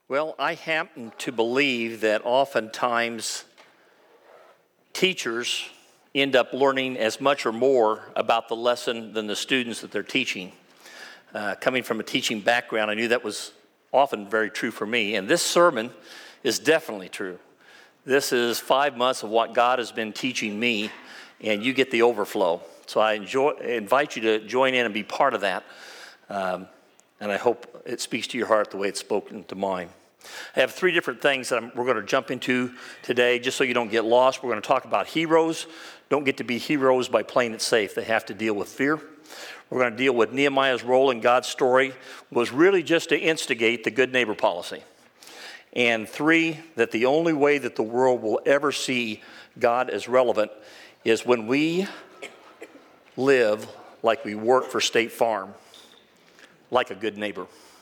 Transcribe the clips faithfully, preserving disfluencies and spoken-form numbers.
Well, I happen to believe that oftentimes teachers end up learning as much or more about the lesson than the students that they're teaching. Uh, coming from a teaching background, I knew that was often very true for me, and this sermon is definitely true. This is five months of what God has been teaching me, and you get the overflow. So I enjoy, invite you to join in and be part of that, um, and I hope it speaks to your heart the way it's spoken to mine. I have three different things that I'm, we're going to jump into today, just so you don't get lost. We're going to talk about heroes. Don't get to be heroes by playing it safe. They have to deal with fear. We're going to deal with Nehemiah's role in God's story was really just to instigate the good neighbor policy. And three, that the only way that the world will ever see God as relevant is when we live like we work for State Farm, like a good neighbor.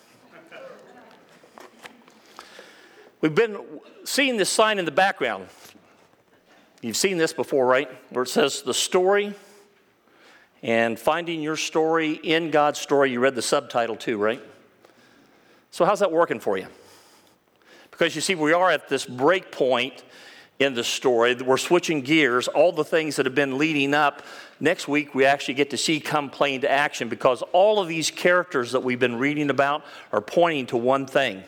We've been seeing this sign in the background. You've seen this before, right? Where it says the story and finding your story in God's story. You read the subtitle too, right? So how's that working for you? Because you see, we are at this break point in the story. We're switching gears. All the things that have been leading up, next week we actually get to see come play into action, because all of these characters that we've been reading about are pointing to one thing: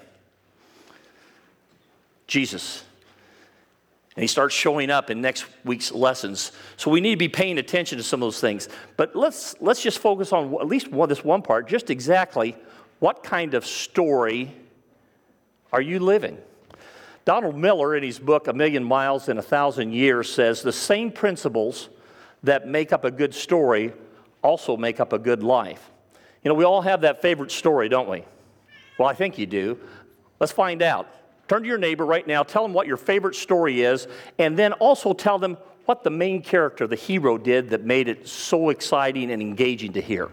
Jesus. And he starts showing up in next week's lessons. So we need to be paying attention to some of those things. But let's let's just focus on at least one, this one part, just exactly what kind of story are you living? Donald Miller, in his book, A Million Miles in a Thousand Years, says the same principles that make up a good story also make up a good life. You know, we all have that favorite story, don't we? Well, I think you do. Let's find out. Turn to your neighbor right now, tell them what your favorite story is, and then also tell them what the main character, the hero, did that made it so exciting and engaging to hear.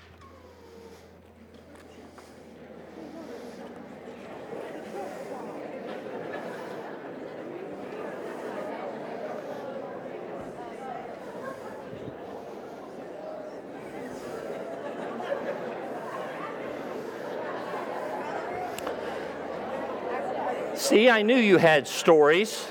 See, I knew you had stories.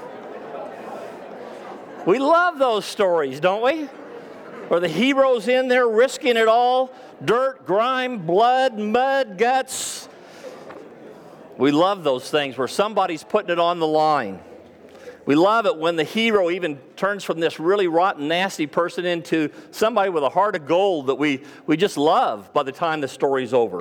We love those stories, don't we? Where the hero's in there risking it all. Dirt, grime, blood, mud, guts. We love those things where somebody's putting it on the line. We love it when the hero even turns from this really rotten, nasty person into somebody with a heart of gold that we, we just love by the time the story's over.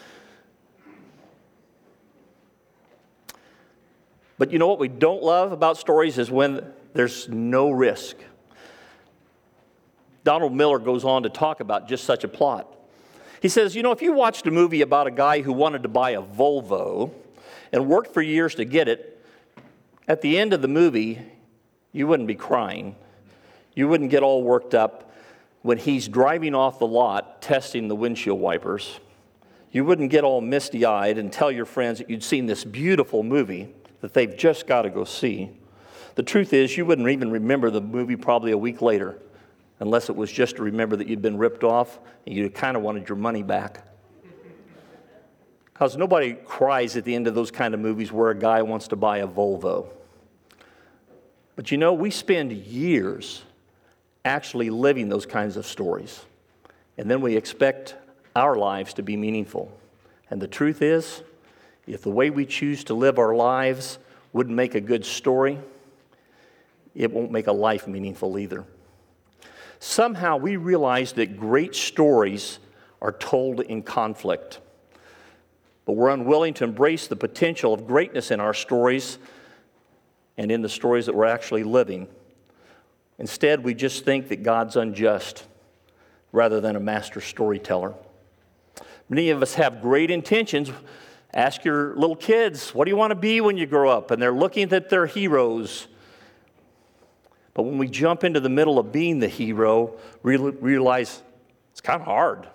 But you know what we don't love about stories is when there's no risk. Donald Miller goes on to talk about just such a plot. He says, you know, if you watched a movie about a guy who wanted to buy a Volvo and worked for years to get it, at the end of the movie, you wouldn't be crying. You wouldn't get all worked up when he's driving off the lot testing the windshield wipers. You wouldn't get all misty-eyed and tell your friends that you'd seen this beautiful movie that they've just got to go see. The truth is, you wouldn't even remember the movie probably a week later, unless it was just to remember that you'd been ripped off and you kind of wanted your money back. Because nobody cries at the end of those kind of movies where a guy wants to buy a Volvo. But you know, we spend years actually living those kinds of stories, and then we expect our lives to be meaningful. And the truth is, if the way we choose to live our lives wouldn't make a good story, it won't make a life meaningful either. Somehow we realize that great stories are told in conflict, but we're unwilling to embrace the potential of greatness in our stories and in the stories that we're actually living. Instead, we just think that God's unjust rather than a master storyteller. Many of us have great intentions. Ask your little kids, what do you want to be when you grow up? And they're looking at their heroes. But when we jump into the middle of being the hero, we realize it's kind of hard.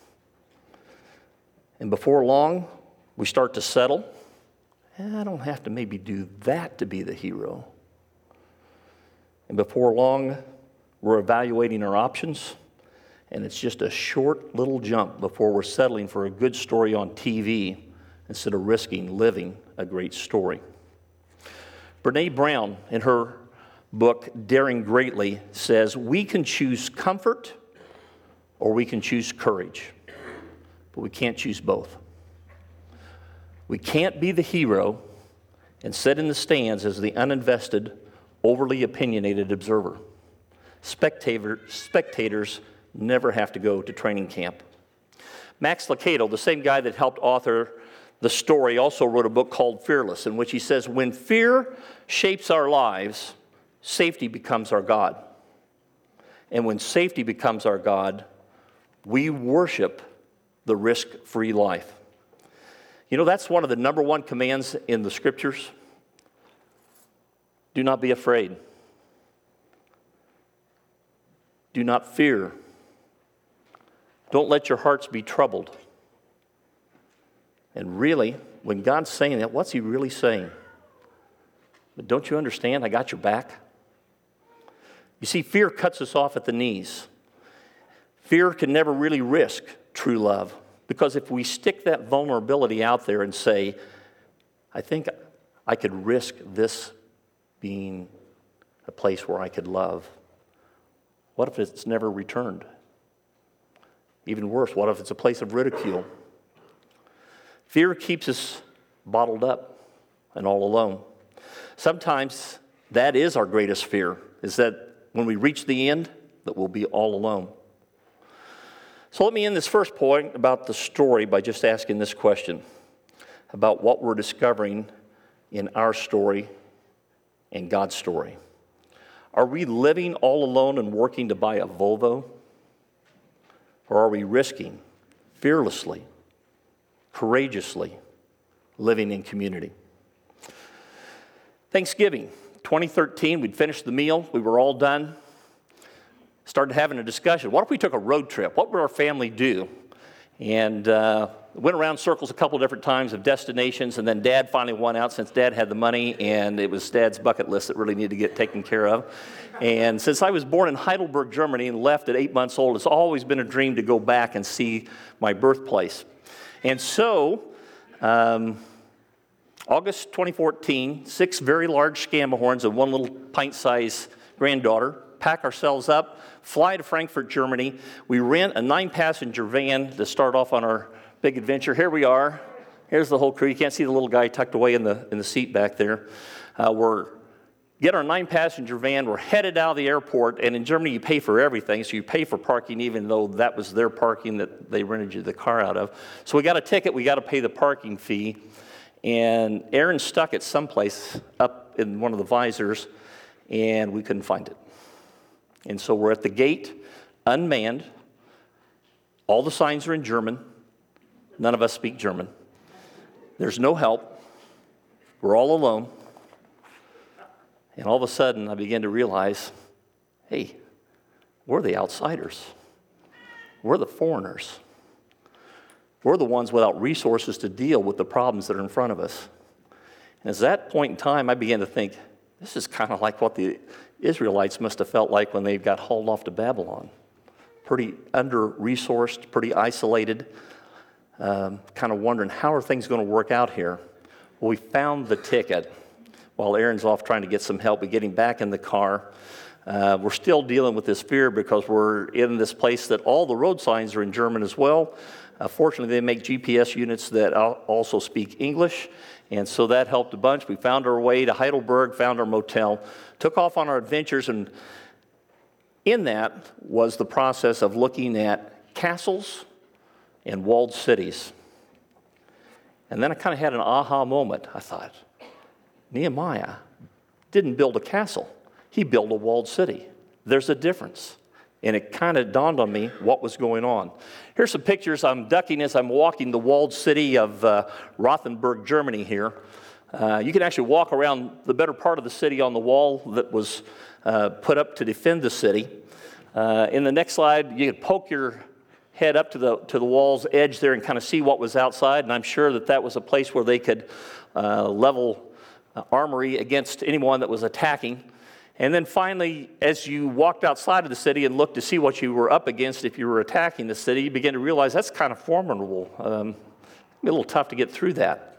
And before long, we start to settle. I don't have to maybe do that to be the hero. And before long, we're evaluating our options, and it's just a short little jump before we're settling for a good story on T V instead of risking living a great story. Brene Brown, in her book, Daring Greatly, says, we can choose comfort or we can choose courage, but we can't choose both. We can't be the hero and sit in the stands as the uninvested, overly opinionated observer. Spectator, spectators never have to go to training camp. Max Lucado, the same guy that helped author the story, also wrote a book called Fearless, in which he says, when fear shapes our lives, safety becomes our God. And when safety becomes our God, we worship the risk-free life. You know, that's one of the number one commands in the Scriptures. Do not be afraid. Do not fear. Don't let your hearts be troubled. And really, when God's saying that, what's he really saying? But don't you understand? I got your back. You see, fear cuts us off at the knees. Fear can never really risk true love, because if we stick that vulnerability out there and say, I think I could risk this being a place where I could love, what if it's never returned? Even worse, what if it's a place of ridicule? Fear keeps us bottled up and all alone. Sometimes that is our greatest fear, is that when we reach the end, that we'll be all alone. So let me end this first point about the story by just asking this question about what we're discovering in our story and God's story. Are we living all alone and working to buy a Volvo? Or are we risking, fearlessly, courageously, living in community? Thanksgiving, twenty thirteen, we'd finished the meal. We were all done. Started having a discussion. What if we took a road trip? What would our family do? And uh, went around circles a couple different times of destinations, and then Dad finally won out since Dad had the money, and it was Dad's bucket list that really needed to get taken care of. And since I was born in Heidelberg, Germany, and left at eight months old, it's always been a dream to go back and see my birthplace. And so, um, August twenty fourteen, six very large Scamahorns and one little pint-sized granddaughter, pack ourselves up, fly to Frankfurt, Germany. We rent a nine-passenger van to start off on our big adventure. Here we are. Here's the whole crew. You can't see the little guy tucked away in the in the seat back there. Uh, we're get our nine-passenger van. We're headed out of the airport, and in Germany you pay for everything, so you pay for parking even though that was their parking that they rented you the car out of. So we got a ticket. We got to pay the parking fee, and Aaron stuck it someplace up in one of the visors, and we couldn't find it. And so we're at the gate, unmanned. All the signs are in German. None of us speak German. There's no help. We're all alone. And all of a sudden, I began to realize, hey, we're the outsiders. We're the foreigners. We're the ones without resources to deal with the problems that are in front of us. And at that point in time, I began to think, this is kind of like what the Israelites must have felt like when they got hauled off to Babylon. Pretty under-resourced, pretty isolated, um, kind of wondering, how are things going to work out here? Well, we found the ticket while Aaron's off trying to get some help with getting back in the car. Uh, we're still dealing with this fear because we're in this place that all the road signs are in German as well. Uh, fortunately, they make G P S units that also speak English, and so that helped a bunch. We found our way to Heidelberg, found our motel, took off on our adventures, and in that was the process of looking at castles and walled cities. And then I kind of had an aha moment. I thought, Nehemiah didn't build a castle. He built a walled city. There's a difference. And it kind of dawned on me what was going on. Here's some pictures. I'm ducking as I'm walking the walled city of uh, Rothenburg, Germany here. Uh, you can actually walk around the better part of the city on the wall that was uh, put up to defend the city. Uh, in the next slide, you could poke your head up to the to the wall's edge there and kind of see what was outside. And I'm sure that that was a place where they could uh, level uh, armory against anyone that was attacking. And then finally, as you walked outside of the city and looked to see what you were up against if you were attacking the city, you began to realize that's kind of formidable. Um, be a little tough to get through that.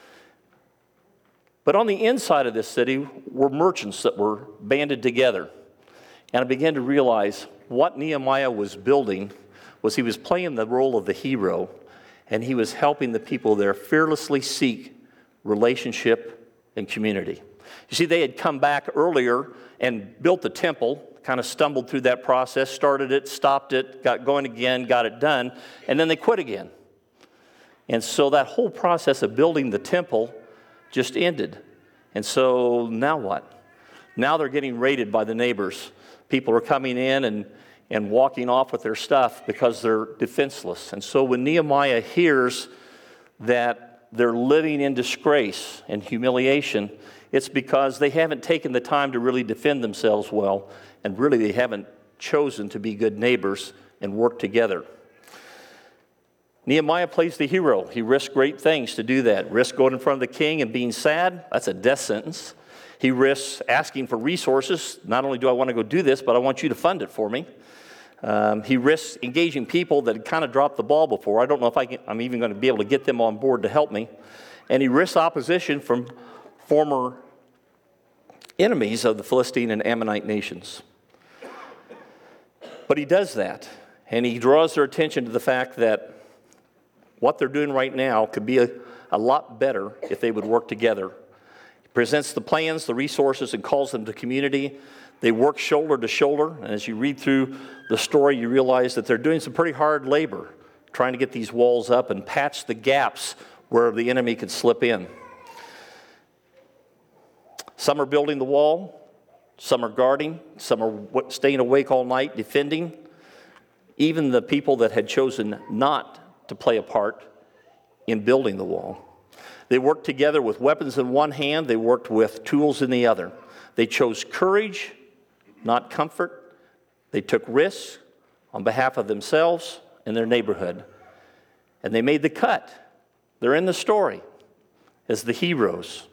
But on the inside of this city were merchants that were banded together. And I began to realize what Nehemiah was building was he was playing the role of the hero, and he was helping the people there fearlessly seek relationship and community. You see, they had come back earlier and built the temple, kind of stumbled through that process, started it, stopped it, got going again, got it done, and then they quit again. And so that whole process of building the temple just ended. And so now what? Now they're getting raided by the neighbors. People are coming in and, and walking off with their stuff because they're defenseless. And so when Nehemiah hears that they're living in disgrace and humiliation, it's because they haven't taken the time to really defend themselves well, and really they haven't chosen to be good neighbors and work together. Nehemiah plays the hero. He risks great things to do that. Risk going in front of the king and being sad. That's a death sentence. He risks asking for resources. Not only do I want to go do this, but I want you to fund it for me. Um, he risks engaging people that had kind of dropped the ball before. I don't know if I can, I'm even going to be able to get them on board to help me. And he risks opposition from former enemies of the Philistine and Ammonite nations. But he does that, and he draws their attention to the fact that what they're doing right now could be a, a lot better if they would work together. He presents the plans, the resources, and calls them to community. They work shoulder to shoulder, and as you read through the story, you realize that they're doing some pretty hard labor trying to get these walls up and patch the gaps where the enemy could slip in. Some are building the wall, some are guarding, some are staying awake all night defending. Even the people that had chosen not to play a part in building the wall. They worked together with weapons in one hand, they worked with tools in the other. They chose courage, not comfort. They took risks on behalf of themselves and their neighborhood. And they made the cut. They're in the story as the heroes.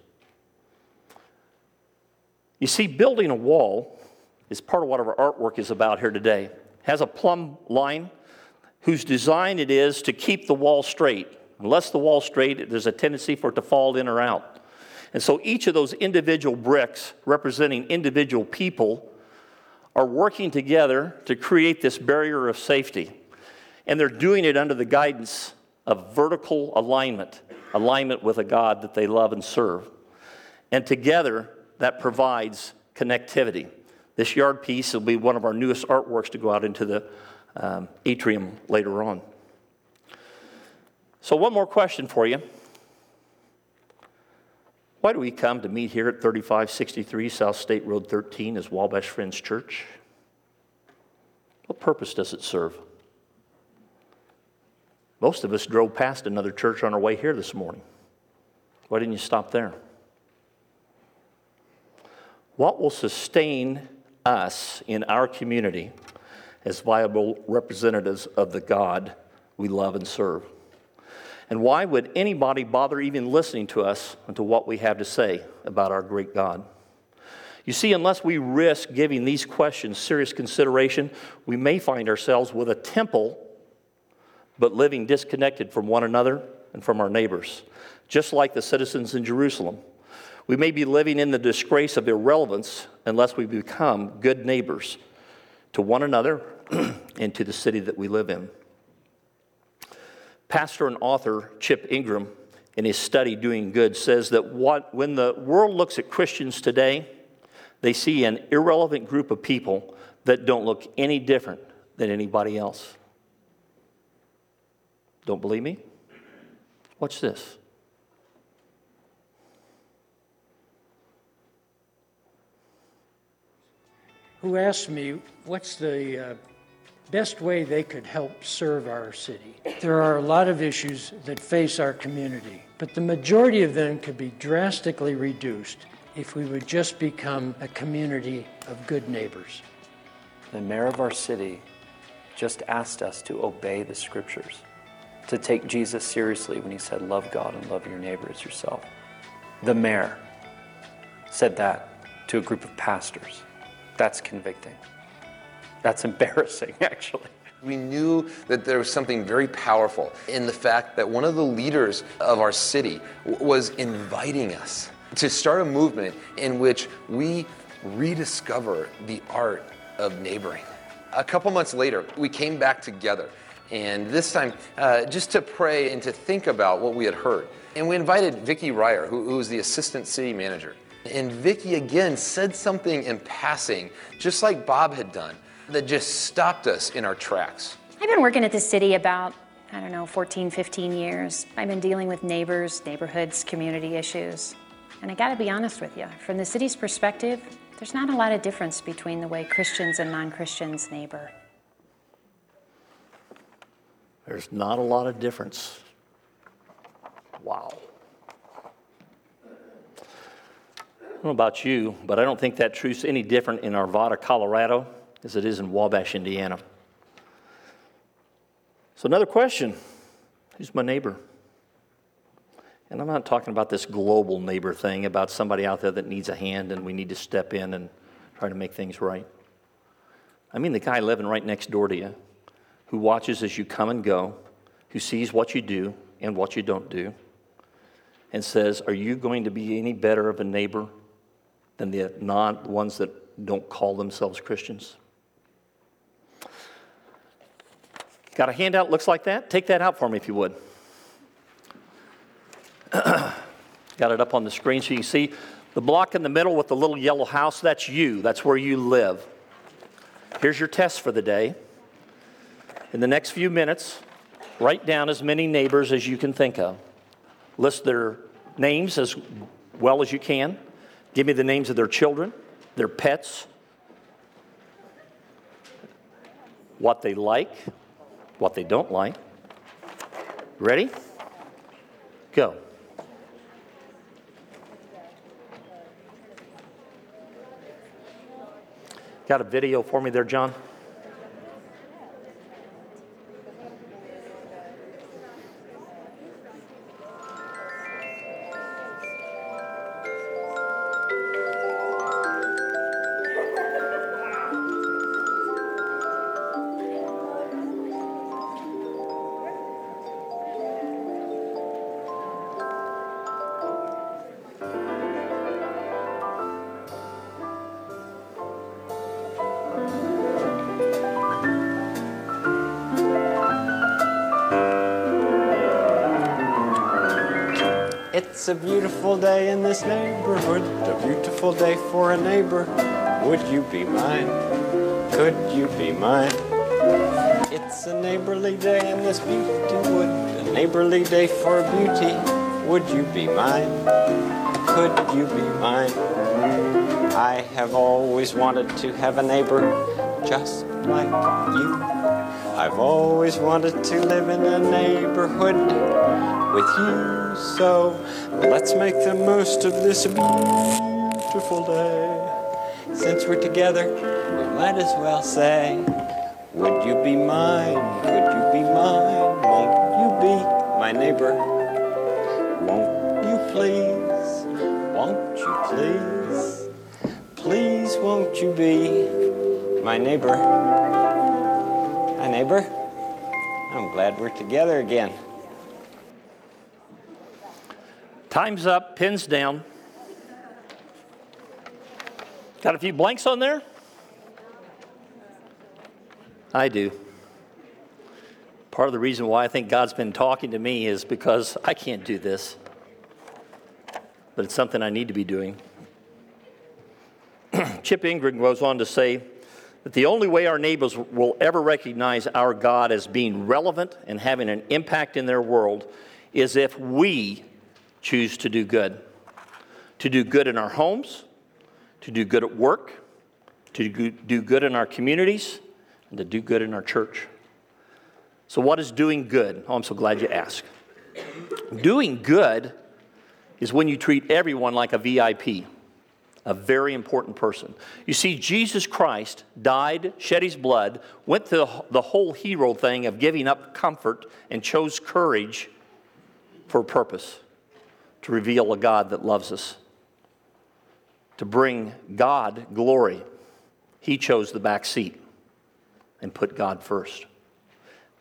You see, building a wall is part of what our artwork is about here today. It has a plumb line whose design it is to keep the wall straight. Unless the wall's straight, there's a tendency for it to fall in or out. And so each of those individual bricks representing individual people are working together to create this barrier of safety. And they're doing it under the guidance of vertical alignment, alignment with a God that they love and serve. And together, that provides connectivity. This yard piece will be one of our newest artworks to go out into the um, atrium later on. So one more question for you. Why do we come to meet here at thirty-five sixty-three South State Road thirteen as Wabash Friends Church? What purpose does it serve? Most of us drove past another church on our way here this morning. Why didn't you stop there? What will sustain us in our community as viable representatives of the God we love and serve? And why would anybody bother even listening to us and to what we have to say about our great God? You see, unless we risk giving these questions serious consideration, we may find ourselves with a temple, but living disconnected from one another and from our neighbors, just like the citizens in Jerusalem. We may be living in the disgrace of irrelevance unless we become good neighbors to one another and to the city that we live in. Pastor and author Chip Ingram, in his study Doing Good, says that what, when the world looks at Christians today, they see an irrelevant group of people that don't look any different than anybody else. Don't believe me? Watch this. Who asked me what's the uh, best way they could help serve our city. There are a lot of issues that face our community, but the majority of them could be drastically reduced if we would just become a community of good neighbors. The mayor of our city just asked us to obey the scriptures, to take Jesus seriously when he said, love God and love your neighbor as yourself. The mayor said that to a group of pastors. That's convicting. That's embarrassing, actually. We knew that there was something very powerful in the fact that one of the leaders of our city w- was inviting us to start a movement in which we rediscover the art of neighboring. A couple months later, we came back together, and this time uh, just to pray and to think about what we had heard. And we invited Vicki Ryer, who, who was the assistant city manager. And Vicki again said something in passing, just like Bob had done, that just stopped us in our tracks. I've been working at the city about, I don't know, fourteen, fifteen years. I've been dealing with neighbors, neighborhoods, community issues. And I gotta be honest with you, from the city's perspective, there's not a lot of difference between the way Christians and non-Christians neighbor. There's not a lot of difference. Wow. I don't know about you, but I don't think that truth's any different in Arvada, Colorado, as it is in Wabash, Indiana. So another question, who's my neighbor? And I'm not talking about this global neighbor thing, about somebody out there that needs a hand and we need to step in and try to make things right. I mean the guy living right next door to you, who watches as you come and go, who sees what you do and what you don't do, and says, are you going to be any better of a neighbor than the non ones that don't call themselves Christians? Got a handout looks like that? Take that out for me if you would. Got it up on the screen so you can see the block in the middle with the little yellow house. That's you. That's where you live. Here's your test for the day. In the next few minutes, write down as many neighbors as you can think of. List their names as well as you can. Give me the names of their children, their pets, what they like, what they don't like. Ready? Go. Got a video for me there, John? It's a beautiful day in this neighborhood, a beautiful day for a neighbor. Would you be mine? Could you be mine? It's a neighborly day in this beauty wood, a neighborly day for beauty. Would you be mine? Could you be mine? I have always wanted to have a neighbor just like you. I've always wanted to live in a neighborhood with you. So let's make the most of this beautiful day. Since we're together, we might as well say, would you be mine? Could you be mine? Won't you be my neighbor? Won't you please? Won't you please? Please won't you be my neighbor? My neighbor? I'm glad we're together again. Time's up, pins down. Got a few blanks on there? I do. Part of the reason why I think God's been talking to me is because I can't do this, but it's something I need to be doing. Chip Ingram goes on to say that the only way our neighbors will ever recognize our God as being relevant and having an impact in their world is if we choose to do good. To do good in our homes, to do good at work, to do good in our communities, and to do good in our church. So what is doing good? Oh, I'm so glad you asked. Doing good is when you treat everyone like a V I P, a very important person. You see, Jesus Christ died, shed his blood, went through the whole hero thing of giving up comfort and chose courage for a purpose. To reveal a God that loves us, to bring God glory. He chose the back seat and put God first.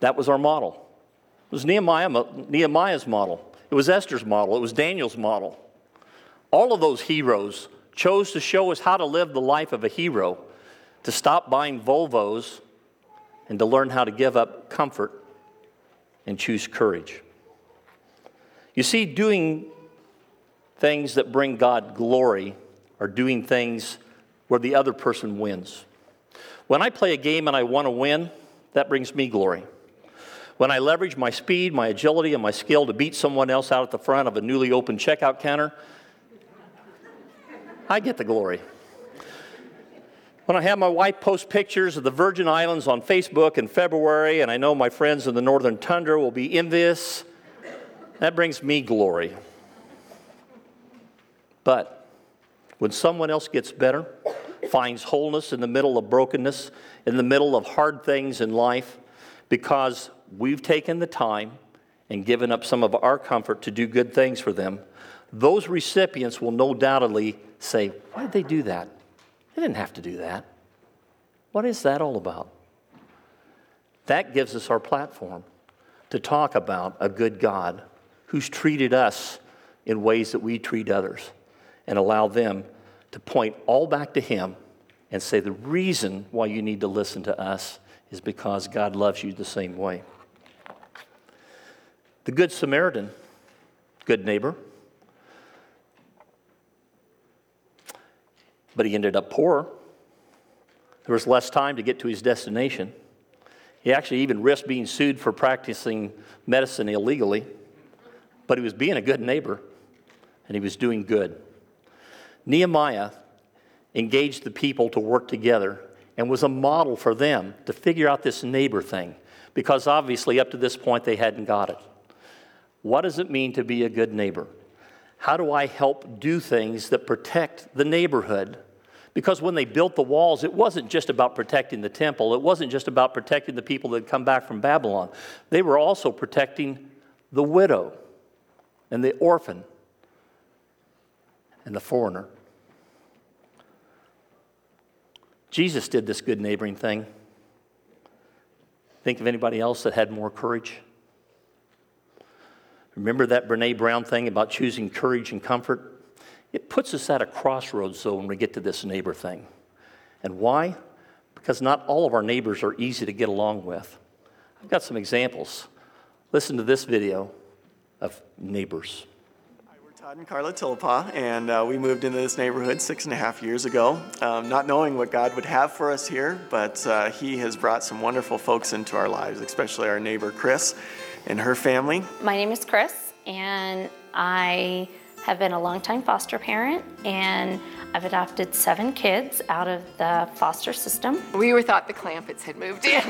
That was our model. It was Nehemiah, Nehemiah's model. It was Esther's model. It was Daniel's model. All of those heroes chose to show us how to live the life of a hero, to stop buying Volvos and to learn how to give up comfort and choose courage. You see, doing things that bring God glory are doing things where the other person wins. When I play a game and I want to win, that brings me glory. When I leverage my speed, my agility, and my skill to beat someone else out at the front of a newly opened checkout counter, I get the glory. When I have my wife post pictures of the Virgin Islands on Facebook in February, and I know my friends in the Northern Tundra will be envious, that brings me glory. But when someone else gets better, finds wholeness in the middle of brokenness, in the middle of hard things in life, because we've taken the time and given up some of our comfort to do good things for them, those recipients will no doubtedly say, why did they do that? They didn't have to do that. What is that all about? That gives us our platform to talk about a good God who's treated us in ways that we treat others, and allow them to point all back to Him and say the reason why you need to listen to us is because God loves you the same way. The Good Samaritan, good neighbor, but he ended up poor. There was less time to get to his destination. He actually even risked being sued for practicing medicine illegally, but he was being a good neighbor, and he was doing good. Nehemiah engaged the people to work together and was a model for them to figure out this neighbor thing, because obviously up to this point they hadn't got it. What does it mean to be a good neighbor? How do I help do things that protect the neighborhood? Because when they built the walls, it wasn't just about protecting the temple. It wasn't just about protecting the people that had come back from Babylon. They were also protecting the widow and the orphan and the foreigner. Jesus did this good neighboring thing. Think of anybody else that had more courage? Remember that Brene Brown thing about choosing courage and comfort? It puts us at a crossroads, though, when we get to this neighbor thing. And why? Because not all of our neighbors are easy to get along with. I've got some examples. Listen to this video of neighbors. Hi, we're Todd and Carla Tillapa, and uh, we moved into this neighborhood six and a half years ago, um, not knowing what God would have for us here, but uh, He has brought some wonderful folks into our lives, especially our neighbor Chris and her family. My name is Chris, and I have been a longtime foster parent, and I've adopted seven kids out of the foster system. We were thought the Clampetts had moved in.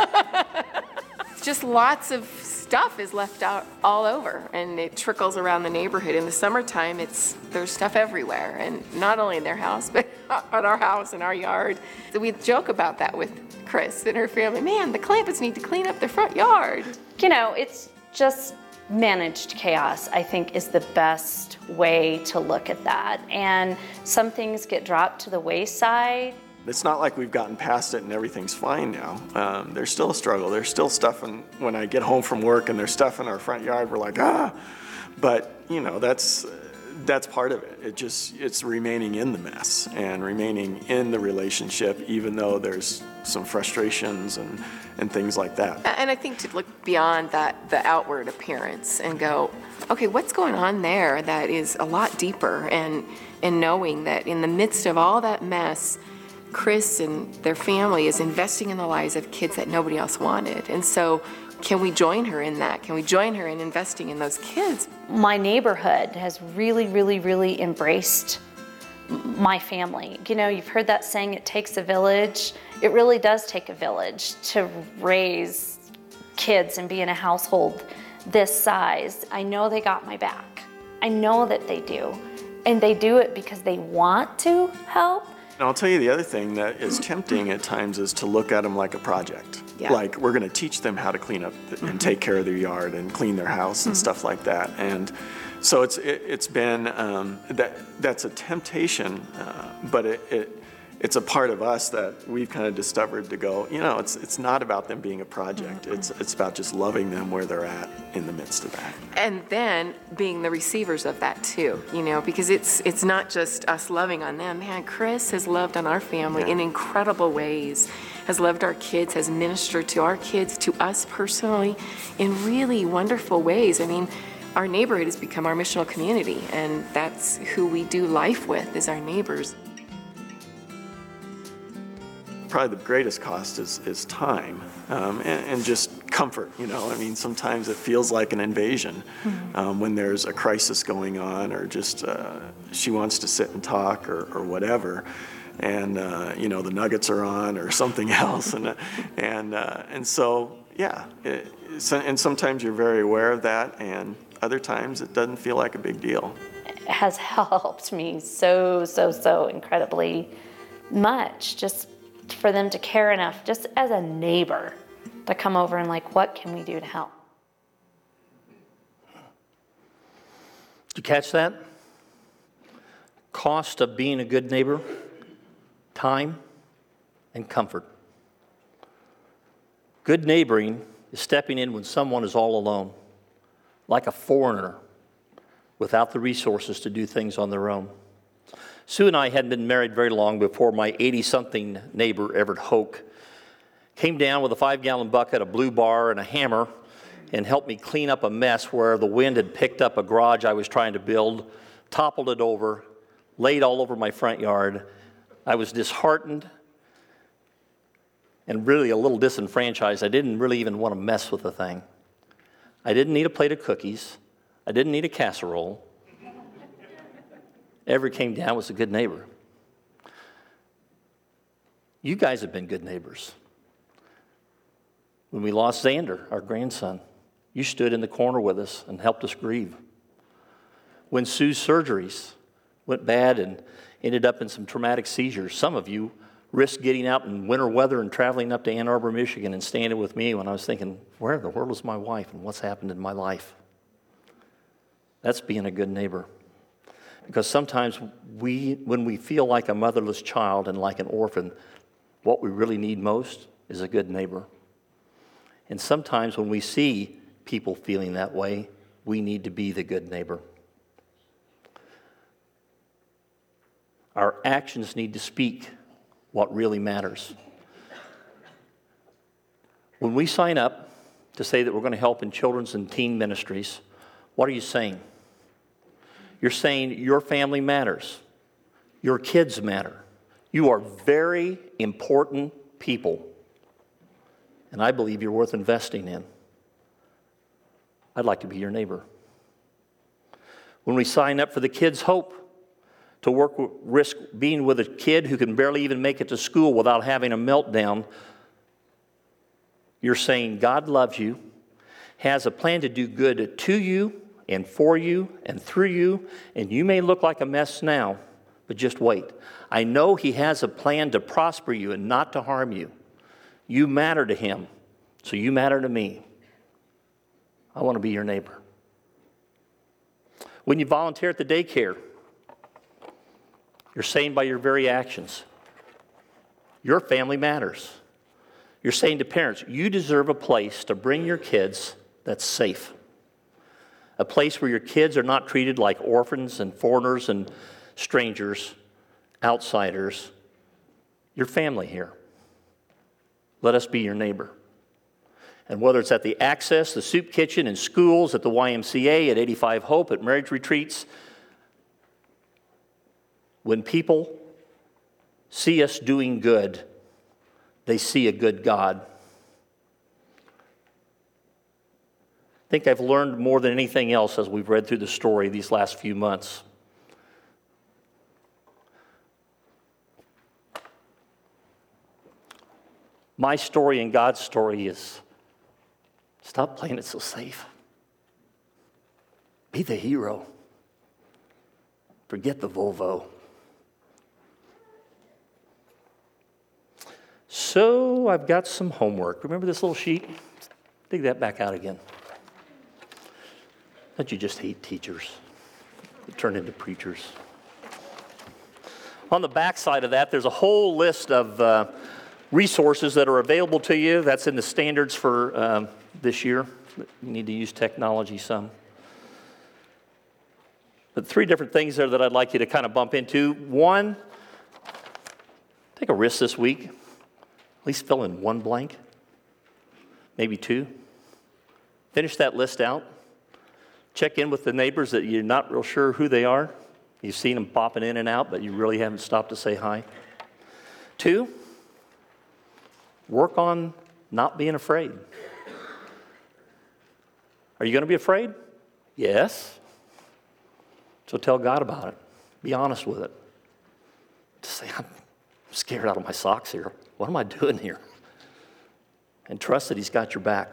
Just lots of stuff is left out all over, and it trickles around the neighborhood. In the summertime, it's there's stuff everywhere, and not only in their house, but at our house and our yard. So we joke about that with Chris and her family. Man, the Clampetts need to clean up their front yard. You know, it's just managed chaos, I think, is the best way to look at that. And some things get dropped to the wayside. It's not like we've gotten past it and everything's fine now. Um, there's still a struggle. There's still stuff in, when I get home from work and there's stuff in our front yard, we're like, ah. But, you know, that's that's part of it. It just, it's remaining in the mess and remaining in the relationship, even though there's some frustrations and, and things like that. And I think to look beyond that, the outward appearance, and go, okay, what's going on there that is a lot deeper, and, and knowing that in the midst of all that mess, Chris and their family is investing in the lives of kids that nobody else wanted. And so can we join her in that? Can we join her in investing in those kids? My neighborhood has really, really, really embraced my family. You know, you've heard that saying, it takes a village. It really does take a village to raise kids and be in a household this size. I know they got my back. I know that they do. And they do it because they want to help. And I'll tell you the other thing that is tempting at times is to look at them like a project. Yeah. Like we're going to teach them how to clean up and mm-hmm. take care of their yard and clean their house and mm-hmm. stuff like that. And so it's it, it's been um, that that's a temptation, uh, but it, it it's a part of us that we've kind of discovered to go, you know, it's it's not about them being a project. It's it's about just loving them where they're at in the midst of that. And then being the receivers of that too, you know, because it's it's not just us loving on them. Man, Chris has loved on our family Yeah. in incredible ways, has loved our kids, has ministered to our kids, to us personally, in really wonderful ways. I mean, our neighborhood has become our missional community, and that's who we do life with, is our neighbors. Probably the greatest cost is, is time um, and, and just comfort, you know. I mean, sometimes it feels like an invasion um, when there's a crisis going on, or just uh, she wants to sit and talk, or, or whatever, and uh, you know, the Nuggets are on or something else, and and uh, and so yeah, it, so, and sometimes you're very aware of that, and other times it doesn't feel like a big deal. It has helped me so, so, so incredibly much, just for them to care enough, just as a neighbor, to come over and like, what can we do to help? Did you catch that? Cost of being a good neighbor, time and comfort. Good neighboring is stepping in when someone is all alone, like a foreigner, without the resources to do things on their own. Sue and I hadn't been married very long before my eighty-something neighbor, Everett Hoke, came down with a five-gallon bucket, a blue bar, and a hammer, and helped me clean up a mess where the wind had picked up a garage I was trying to build, toppled it over, laid all over my front yard. I was disheartened and really a little disenfranchised. I didn't really even want to mess with the thing. I didn't need a plate of cookies. I didn't need a casserole. Everett came down, was a good neighbor. You guys have been good neighbors. When we lost Xander, our grandson, you stood in the corner with us and helped us grieve. When Sue's surgeries went bad and ended up in some traumatic seizures, some of you risked getting out in winter weather and traveling up to Ann Arbor, Michigan, and standing with me when I was thinking, where in the world is my wife and what's happened in my life? That's being a good neighbor. Because sometimes we, when we feel like a motherless child and like an orphan, what we really need most is a good neighbor. And sometimes when we see people feeling that way, we need to be the good neighbor. Our actions need to speak what really matters. When we sign up to say that we're going to help in children's and teen ministries, what are you saying? You're saying your family matters. Your kids matter. You are very important people. And I believe you're worth investing in. I'd like to be your neighbor. When we sign up for the Kids Hope, to work risk being with a kid who can barely even make it to school without having a meltdown, you're saying God loves you, has a plan to do good to you and for you and through you, and you may look like a mess now, but just wait. I know He has a plan to prosper you and not to harm you. You matter to Him, so you matter to me. I want to be your neighbor. When you volunteer at the daycare, you're saying by your very actions, your family matters. You're saying to parents, you deserve a place to bring your kids that's safe. A place where your kids are not treated like orphans and foreigners and strangers, outsiders. Your family here. Let us be your neighbor. And whether it's at the Access, the Soup Kitchen, in schools, at the Y M C A, at eighty-five Hope, at marriage retreats, when people see us doing good, they see a good God. I think I've learned more than anything else as we've read through the story these last few months. My story and God's story is stop playing it so safe. Be the hero. Forget the Volvo. So I've got some homework. Remember this little sheet? Dig that back out again. Don't you just hate teachers that turn into preachers? On the back side of that, there's a whole list of uh, resources that are available to you. That's in the standards for um, this year. You need to use technology some. But three different things there that I'd like you to kind of bump into. One, take a risk this week. At least fill in one blank, maybe two. Finish that list out. Check in with the neighbors that you're not real sure who they are. You've seen them popping in and out, but you really haven't stopped to say hi. Two, work on not being afraid. Are you going to be afraid? Yes. So tell God about it. Be honest with it. Just say, I'm scared out of my socks here. What am I doing here? And trust that He's got your back.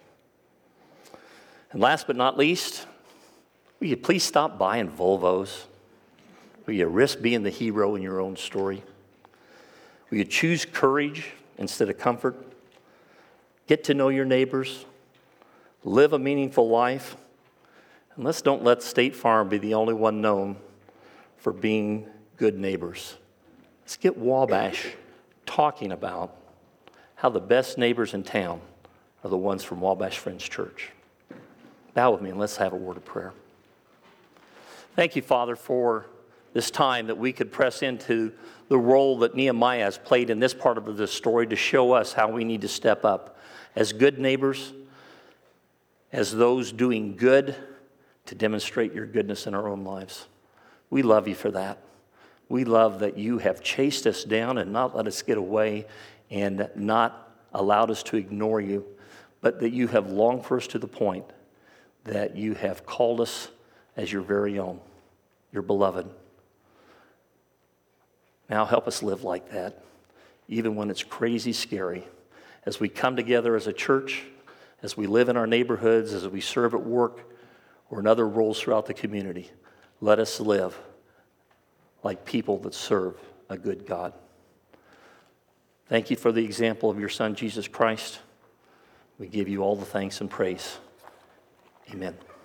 And last but not least, will you please stop buying Volvos? Will you risk being the hero in your own story? Will you choose courage instead of comfort? Get to know your neighbors. Live a meaningful life. And let's don't let State Farm be the only one known for being good neighbors. Let's get Wabash talking about how the best neighbors in town are the ones from Wabash Friends Church. Bow with me and let's have a word of prayer. Thank you, Father, for this time that we could press into the role that Nehemiah has played in this part of the story to show us how we need to step up as good neighbors, as those doing good to demonstrate your goodness in our own lives. We love you for that. We love that you have chased us down and not let us get away and not allowed us to ignore you, but that you have longed for us to the point that you have called us as your very own, your beloved. Now help us live like that, even when it's crazy scary. As we come together as a church, as we live in our neighborhoods, as we serve at work, or in other roles throughout the community, let us live like people that serve a good God. Thank you for the example of your Son, Jesus Christ. We give you all the thanks and praise. Amen.